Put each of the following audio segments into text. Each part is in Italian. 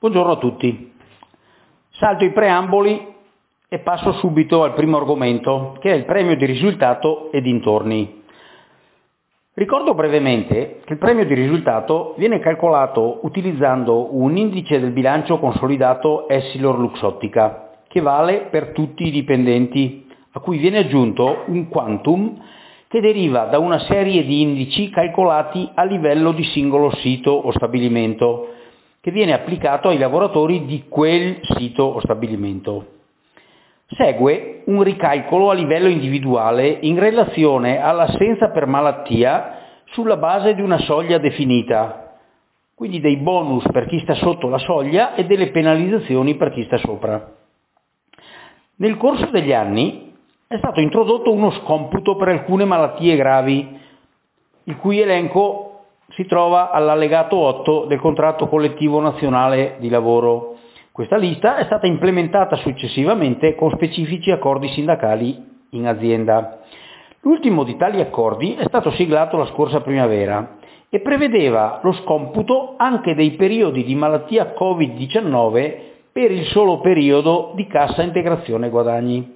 Buongiorno a tutti. Salto i preamboli e passo subito al primo argomento, che è il premio di risultato e dintorni. Ricordo brevemente che il premio di risultato viene calcolato utilizzando un indice del bilancio consolidato Essilor-Luxottica, che vale per tutti i dipendenti, a cui viene aggiunto un quantum che deriva da una serie di indici calcolati a livello di singolo sito o stabilimento, che viene applicato ai lavoratori di quel sito o stabilimento. Segue un ricalcolo a livello individuale in relazione all'assenza per malattia sulla base di una soglia definita, quindi dei bonus per chi sta sotto la soglia e delle penalizzazioni per chi sta sopra. Nel corso degli anni è stato introdotto uno scomputo per alcune malattie gravi, il cui elenco si trova all'allegato 8 del contratto collettivo nazionale di lavoro. Questa lista è stata implementata successivamente con specifici accordi sindacali in azienda. L'ultimo di tali accordi è stato siglato la scorsa primavera e prevedeva lo scomputo anche dei periodi di malattia Covid-19 per il solo periodo di cassa integrazione guadagni.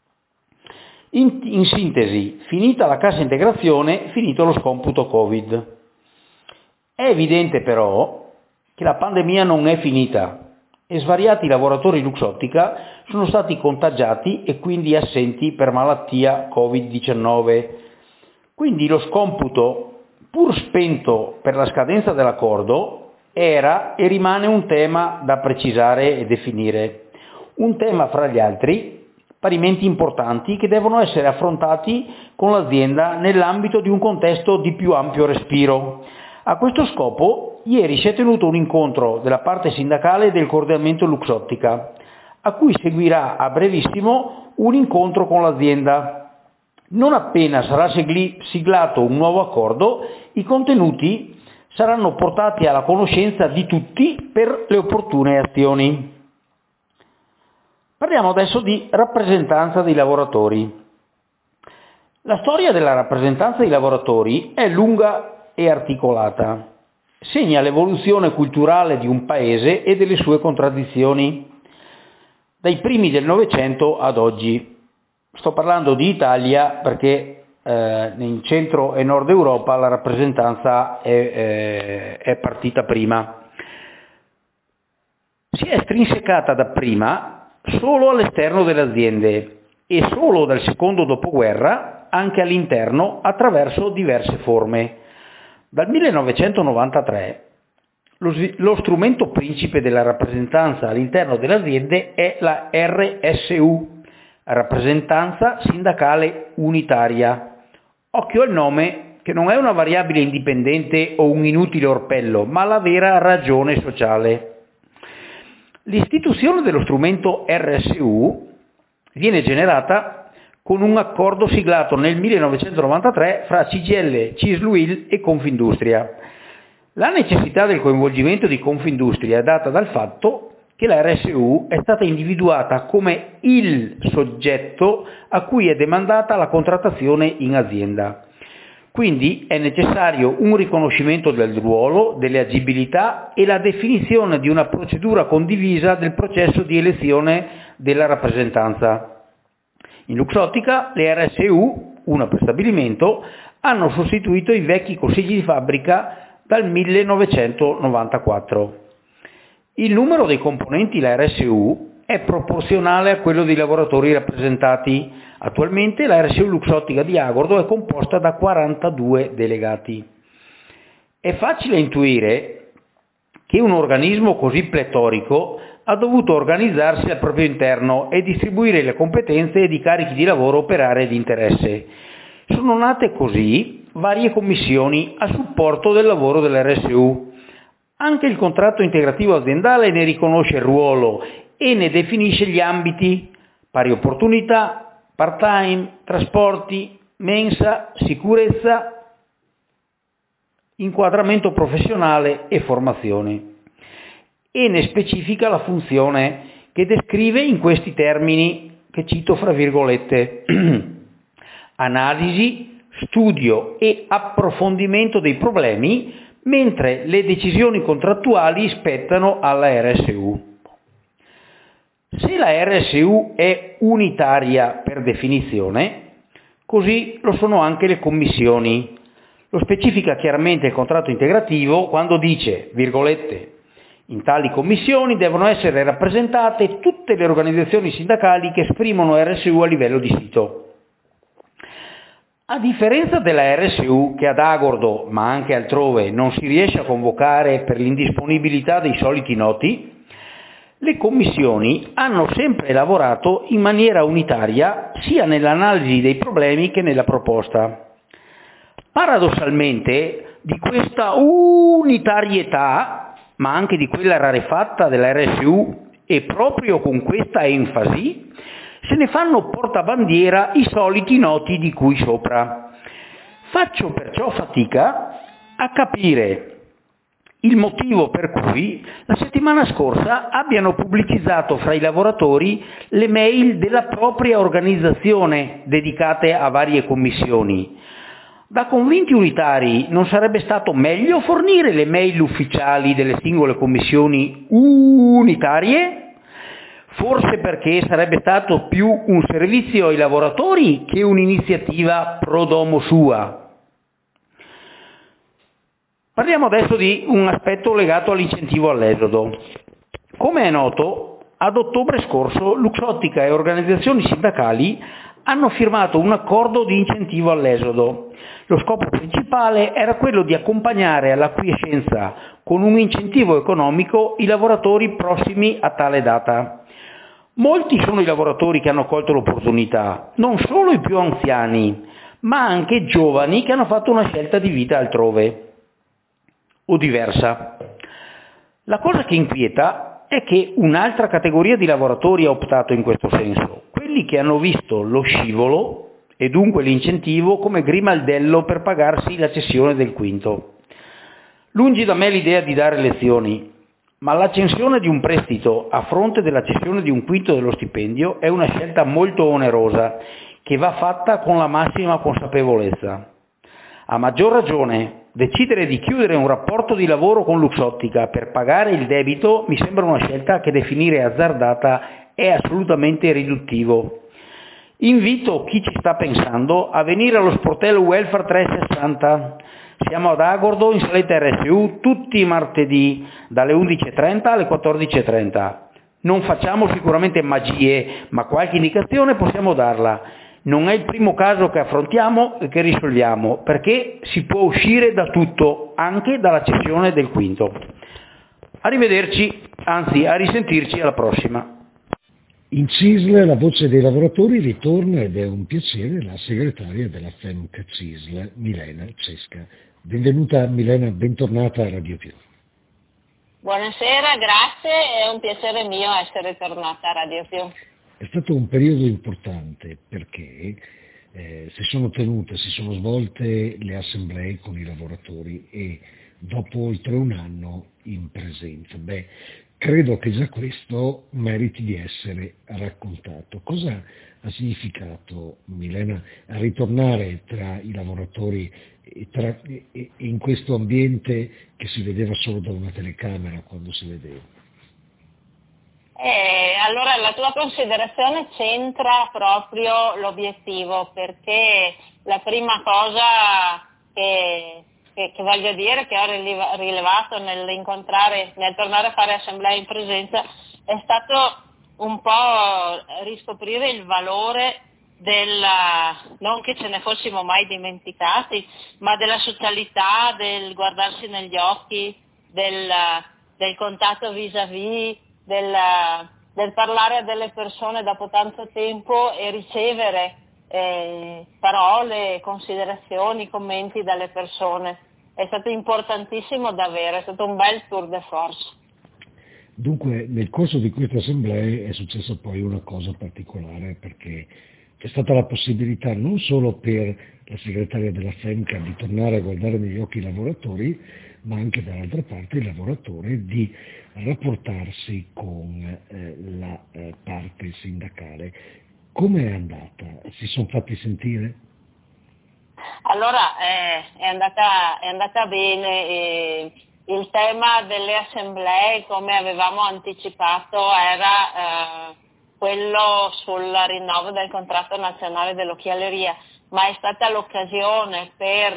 In sintesi, finita la cassa integrazione, finito lo scomputo Covid. È evidente però che la pandemia non è finita e svariati lavoratori Luxottica sono stati contagiati e quindi assenti per malattia Covid-19. Quindi lo scomputo, pur spento per la scadenza dell'accordo, era e rimane un tema da precisare e definire. Un tema fra gli altri parimenti importanti che devono essere affrontati con l'azienda nell'ambito di un contesto di più ampio respiro. A questo scopo, ieri si è tenuto un incontro della parte sindacale del coordinamento Luxottica, a cui seguirà a brevissimo un incontro con l'azienda. Non appena sarà siglato un nuovo accordo, i contenuti saranno portati alla conoscenza di tutti per le opportune azioni. Parliamo adesso di rappresentanza dei lavoratori. La storia della rappresentanza dei lavoratori è lunga e articolata. Segna l'evoluzione culturale di un paese e delle sue contraddizioni, dai primi del Novecento ad oggi. Sto parlando di Italia perché in centro e nord Europa la rappresentanza è partita prima. Si è strinsecata dapprima solo all'esterno delle aziende e solo dal secondo dopoguerra anche all'interno attraverso diverse forme. Dal 1993 lo strumento principe della rappresentanza all'interno delle aziende è la RSU, Rappresentanza Sindacale Unitaria. Occhio al nome, che non è una variabile indipendente o un inutile orpello, ma la vera ragione sociale. L'istituzione dello strumento RSU viene generata con un accordo siglato nel 1993 fra CGIL, CISL-UIL e Confindustria. La necessità del coinvolgimento di Confindustria è data dal fatto che la RSU è stata individuata come il soggetto a cui è demandata la contrattazione in azienda. Quindi è necessario un riconoscimento del ruolo, delle agibilità e la definizione di una procedura condivisa del processo di elezione della rappresentanza. In Luxottica le RSU, una per stabilimento, hanno sostituito i vecchi consigli di fabbrica dal 1994. Il numero dei componenti della RSU è proporzionale a quello dei lavoratori rappresentati. Attualmente la RSU Luxottica di Agordo è composta da 42 delegati. È facile intuire che un organismo così pletorico ha dovuto organizzarsi al proprio interno e distribuire le competenze ed i carichi di lavoro per aree di interesse. Sono nate così varie commissioni a supporto del lavoro dell'RSU. Anche il contratto integrativo aziendale ne riconosce il ruolo e ne definisce gli ambiti: pari opportunità, part-time, trasporti, mensa, sicurezza, inquadramento professionale e formazione. E ne specifica la funzione, che descrive in questi termini, che cito fra virgolette: analisi, studio e approfondimento dei problemi mentre le decisioni contrattuali spettano alla RSU. Se la RSU è unitaria per definizione, così lo sono anche le commissioni. Lo specifica chiaramente il contratto integrativo quando dice, virgolette, in tali commissioni devono essere rappresentate tutte le organizzazioni sindacali che esprimono RSU a livello di sito. A differenza della RSU, che ad Agordo, ma anche altrove, non si riesce a convocare per l'indisponibilità dei soliti noti, le commissioni hanno sempre lavorato in maniera unitaria sia nell'analisi dei problemi che nella proposta. Paradossalmente, di questa unitarietà, ma anche di quella rarefatta della RSU, e proprio con questa enfasi, se ne fanno portabandiera i soliti noti di cui sopra. Faccio perciò fatica a capire il motivo per cui la settimana scorsa abbiano pubblicizzato fra i lavoratori le mail della propria organizzazione dedicate a varie commissioni. Da convinti unitari non sarebbe stato meglio fornire le mail ufficiali delle singole commissioni unitarie? Forse perché sarebbe stato più un servizio ai lavoratori che un'iniziativa pro domo sua. Parliamo adesso di un aspetto legato all'incentivo all'esodo. Come è noto, ad ottobre scorso Luxottica e organizzazioni sindacali hanno firmato un accordo di incentivo all'esodo. Lo scopo principale era quello di accompagnare alla quiescenza con un incentivo economico i lavoratori prossimi a tale data. Molti sono i lavoratori che hanno colto l'opportunità, non solo i più anziani, ma anche giovani che hanno fatto una scelta di vita altrove o diversa. La cosa che inquieta è che un'altra categoria di lavoratori ha optato in questo senso, quelli che hanno visto lo scivolo e dunque l'incentivo come grimaldello per pagarsi la cessione del quinto. Lungi da me l'idea di dare lezioni, ma l'accensione di un prestito a fronte della cessione di un quinto dello stipendio è una scelta molto onerosa che va fatta con la massima consapevolezza. A maggior ragione, decidere di chiudere un rapporto di lavoro con Luxottica per pagare il debito mi sembra una scelta che definire azzardata è assolutamente riduttivo. Invito chi ci sta pensando a venire allo sportello Welfare 360. Siamo ad Agordo in saletta RSU tutti i martedì dalle 11.30 alle 14.30. Non facciamo sicuramente magie, ma qualche indicazione possiamo darla. Non è il primo caso che affrontiamo e che risolviamo, perché si può uscire da tutto, anche dalla cessione del quinto. Arrivederci, anzi a risentirci alla prossima. In CISL la voce dei lavoratori ritorna ed è un piacere la segretaria della FEMC CISL, Milena Cesca. Benvenuta Milena, bentornata a Radio Più. Buonasera, grazie, è un piacere mio essere tornata a Radio Più. È stato un periodo importante perché si sono svolte le assemblee con i lavoratori e dopo oltre un anno in presenza. Credo che già questo meriti di essere raccontato. Cosa ha significato, Milena, ritornare tra i lavoratori e in questo ambiente che si vedeva solo da una telecamera quando si vedeva? Allora la tua considerazione c'entra proprio l'obiettivo, perché la prima cosa che voglio dire, che ho rilevato nel tornare a fare assemblee in presenza, è stato un po' riscoprire il valore non che ce ne fossimo mai dimenticati, ma della socialità, del guardarsi negli occhi, del contatto vis-à-vis, del parlare a delle persone dopo tanto tempo e ricevere parole, considerazioni, commenti dalle persone. È stato importantissimo davvero, è stato un bel tour de force. Dunque, nel corso di queste assemblee è successa poi una cosa particolare, perché c'è stata la possibilità non solo per la segretaria della FEMCA di tornare a guardare negli occhi i lavoratori, ma anche dall'altra parte il lavoratore di rapportarsi con la parte sindacale. Come è andata? Si sono fatti sentire? Allora è andata bene. Il tema delle assemblee, come avevamo anticipato, era quello sul rinnovo del contratto nazionale dell'occhialeria, ma è stata l'occasione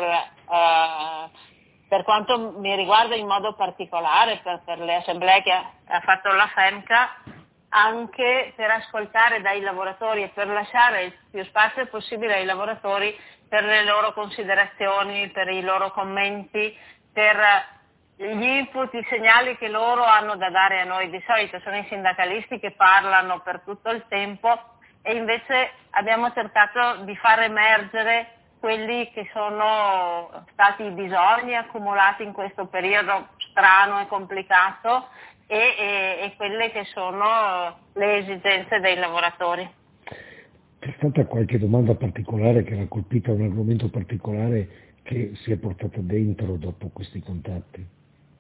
per quanto mi riguarda in modo particolare, per le assemblee che ha fatto la FEMCA, anche per ascoltare dai lavoratori e per lasciare il più spazio possibile ai lavoratori per le loro considerazioni, per i loro commenti, per gli input, i segnali che loro hanno da dare a noi. Di solito sono i sindacalisti che parlano per tutto il tempo e invece abbiamo cercato di far emergere quelli che sono stati i bisogni accumulati in questo periodo strano e complicato e quelle che sono le esigenze dei lavoratori. C'è stata qualche domanda particolare che era colpita a un argomento particolare che si è portata dentro dopo questi contatti?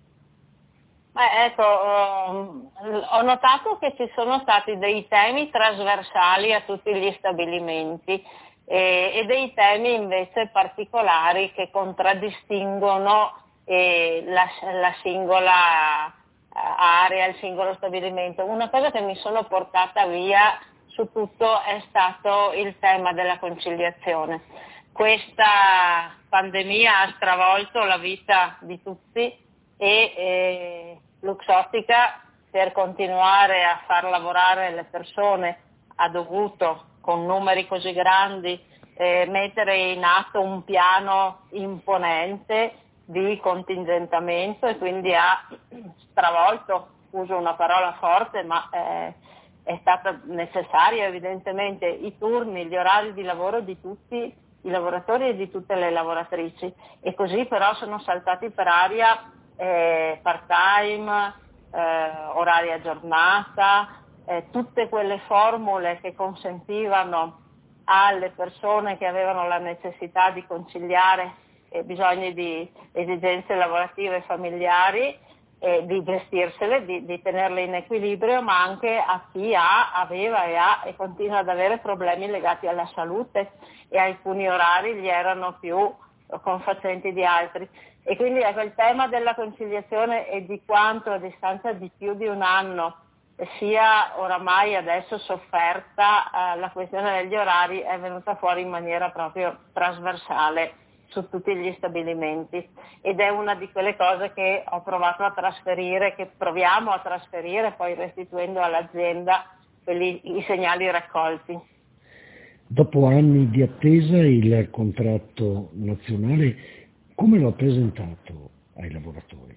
Ecco, ho notato che ci sono stati dei temi trasversali a tutti gli stabilimenti e dei temi invece particolari che contraddistinguono la singola area, il singolo stabilimento. Una cosa che mi sono portata via su tutto è stato il tema della conciliazione. Questa pandemia ha stravolto la vita di tutti e Luxottica, per continuare a far lavorare le persone, ha dovuto, con numeri così grandi, mettere in atto un piano imponente di contingentamento e quindi ha stravolto, uso una parola forte, ma è stata necessaria evidentemente, i turni, gli orari di lavoro di tutti i lavoratori e di tutte le lavoratrici, e così però sono saltati per aria part-time, orari a giornata, tutte quelle formule che consentivano alle persone che avevano la necessità di conciliare bisogni di esigenze lavorative e familiari, di gestirsele, di tenerle in equilibrio, ma anche a chi aveva e continua ad avere problemi legati alla salute, e alcuni orari gli erano più confacenti di altri. E quindi ecco, il tema della conciliazione e di quanto a distanza di più di un anno sia oramai adesso sofferta la questione degli orari è venuta fuori in maniera proprio trasversale su tutti gli stabilimenti, ed è una di quelle cose che ho provato a trasferire, che proviamo a trasferire poi restituendo all'azienda i segnali raccolti. Dopo anni di attesa il contratto nazionale come lo ha presentato ai lavoratori?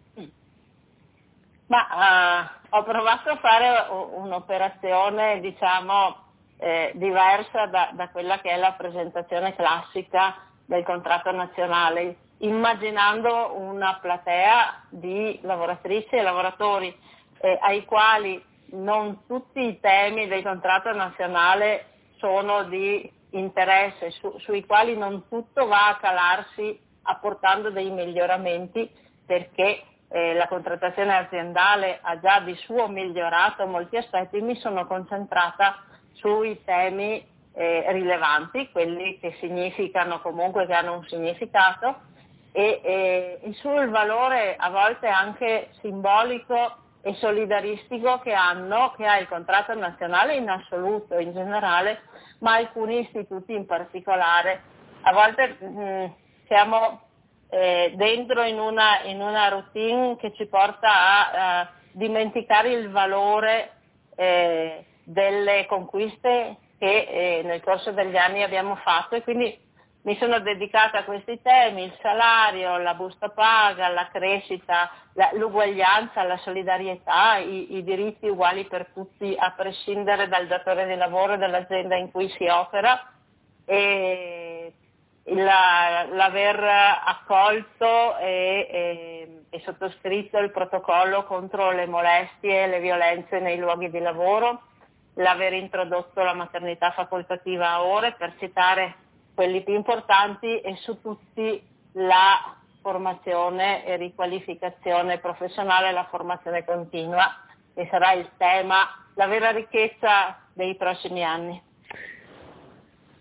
Ho provato a fare un'operazione diversa da quella che è la presentazione classica del contratto nazionale, immaginando una platea di lavoratrici e lavoratori ai quali non tutti i temi del contratto nazionale sono di interesse, sui quali non tutto va a calarsi apportando dei miglioramenti, perché la contrattazione aziendale ha già di suo migliorato molti aspetti. Mi sono concentrata sui temi rilevanti, quelli che significano comunque, che hanno un significato, e sul valore a volte anche simbolico e solidaristico che ha il contratto nazionale in assoluto, in generale, ma alcuni istituti in particolare. A volte siamo dentro in una routine che ci porta a dimenticare il valore delle conquiste che nel corso degli anni abbiamo fatto, e quindi mi sono dedicata a questi temi: il salario, la busta paga, la crescita, l'uguaglianza, la solidarietà, i diritti uguali per tutti a prescindere dal datore di lavoro e dall'azienda in cui si opera, e l'aver accolto e sottoscritto il protocollo contro le molestie e le violenze nei luoghi di lavoro, l'aver introdotto la maternità facoltativa a ore, per citare quelli più importanti, e su tutti la formazione e riqualificazione professionale, la formazione continua, che sarà il tema, la vera ricchezza dei prossimi anni.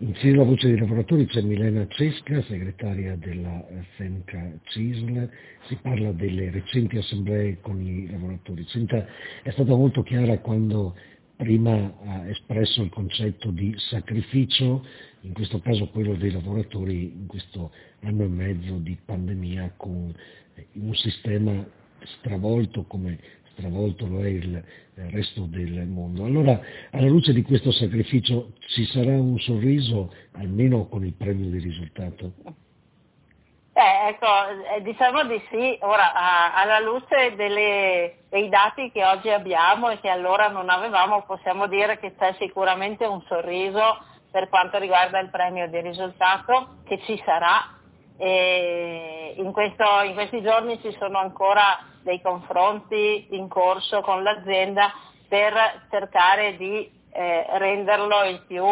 Insieme alla voce dei lavoratori c'è Milena Cesca, segretaria della FEMCA CISL, si parla delle recenti assemblee con i lavoratori. Senta, è stata molto chiara quando prima ha espresso il concetto di sacrificio, in questo caso quello dei lavoratori in questo anno e mezzo di pandemia con un sistema stravolto come stravolto lo è il resto del mondo. Allora, alla luce di questo sacrificio ci sarà un sorriso, almeno con il premio di risultato? Ecco, diciamo di sì. Ora, alla luce dei dati che oggi abbiamo e che allora non avevamo, possiamo dire che c'è sicuramente un sorriso per quanto riguarda il premio di risultato, che ci sarà. E in questi giorni ci sono ancora dei confronti in corso con l'azienda per cercare di renderlo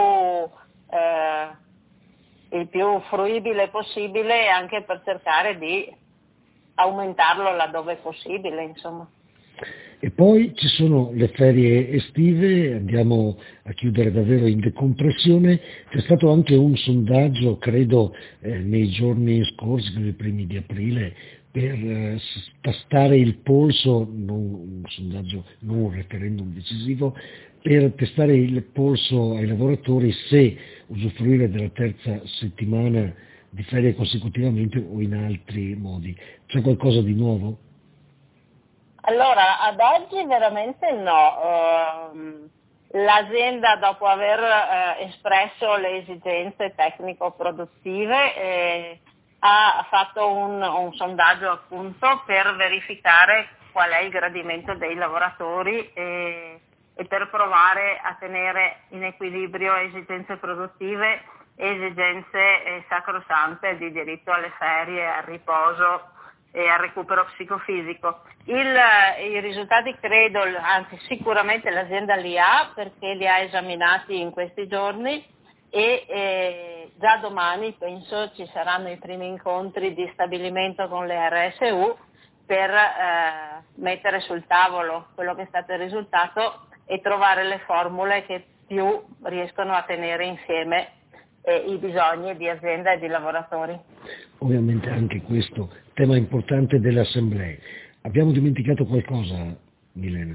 il più fruibile possibile e anche per cercare di aumentarlo laddove è possibile, insomma. E poi ci sono le ferie estive, andiamo a chiudere davvero in decompressione. C'è stato anche un sondaggio, credo, nei giorni scorsi, nei primi di aprile, per tastare il polso, non un sondaggio, non un referendum decisivo, per testare il polso ai lavoratori se usufruire della terza settimana di ferie consecutivamente o in altri modi. C'è qualcosa di nuovo? Allora, ad oggi veramente no. L'azienda, dopo aver espresso le esigenze tecnico-produttive, ha fatto un sondaggio appunto per verificare qual è il gradimento dei lavoratori e per provare a tenere in equilibrio esigenze produttive e esigenze sacrosante di diritto alle ferie, al riposo e al recupero psicofisico. I risultati credo, anzi sicuramente l'azienda li ha perché li ha esaminati in questi giorni e già domani penso ci saranno i primi incontri di stabilimento con le RSU per mettere sul tavolo quello che è stato il risultato e trovare le formule che più riescono a tenere insieme i bisogni di azienda e di lavoratori. Ovviamente anche questo tema importante delle assemblee. Abbiamo dimenticato qualcosa, Milena?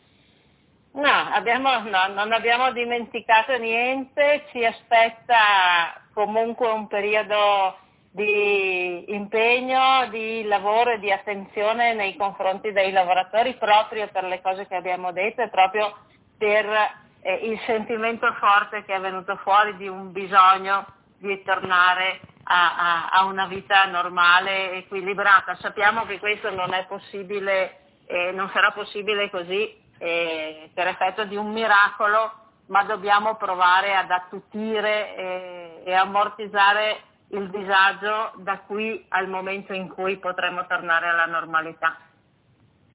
No, non abbiamo dimenticato niente, ci aspetta comunque un periodo di impegno, di lavoro e di attenzione nei confronti dei lavoratori proprio per le cose che abbiamo detto e proprio per il sentimento forte che è venuto fuori di un bisogno di tornare a una vita normale, equilibrata. Sappiamo che questo non è possibile, non sarà possibile così per effetto di un miracolo, ma dobbiamo provare ad attutire e ammortizzare il disagio da qui al momento in cui potremo tornare alla normalità.